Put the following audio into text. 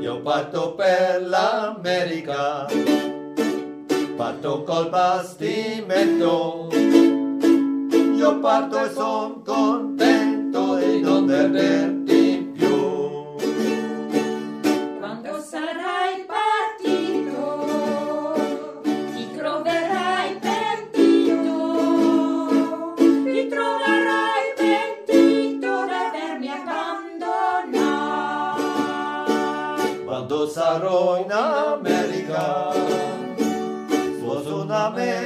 Io parto per l'America, parto col bastimento. Io parto e son contento di non vederti più. Quando sarai partito, ti troverai pentito, ti troverai pentito di avermi abbandonato. Quando sarò in America, sposo un'americana.